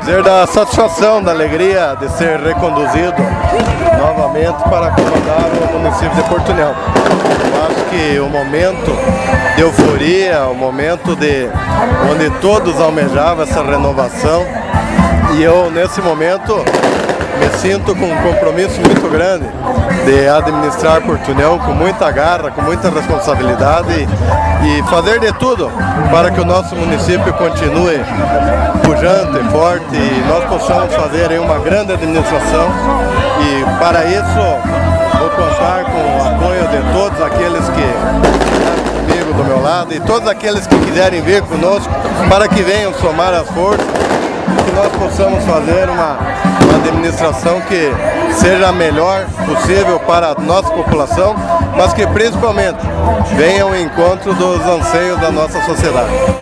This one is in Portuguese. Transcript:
Dizer da satisfação, da alegria de ser reconduzido novamente para comandar o município de Porto União. Eu acho que o momento de euforia, o momento onde todos almejavam essa renovação, e eu nesse momento me sinto com um compromisso muito grande de administrar Porto União com muita garra, com muita responsabilidade e fazer de tudo para que o nosso município continue pujante, forte e nós possamos fazer aí uma grande administração. E para isso vou contar com o apoio de todos aqueles que estão comigo do meu lado e todos aqueles que quiserem vir conosco para que venham somar as forças e que nós possamos fazer uma administração que seja a melhor possível para a nossa população, mas que principalmente venha ao encontro dos anseios da nossa sociedade.